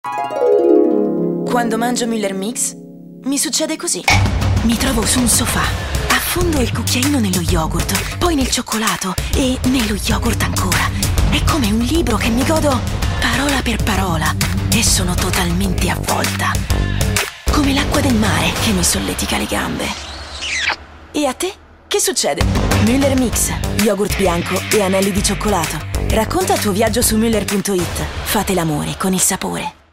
Quando mangio Müller Mix, mi succede così. Mi trovo su un sofà, affondo il cucchiaino nello yogurt, poi nel cioccolato e nello yogurt ancora. È come un libro che mi godo parola per parola e sono totalmente avvolta. Come l'acqua del mare che mi solletica le gambe. E a te? Che succede? Müller Mix, yogurt bianco e anelli di cioccolato. Racconta il tuo viaggio su Müller.it. Fate l'amore con il sapore.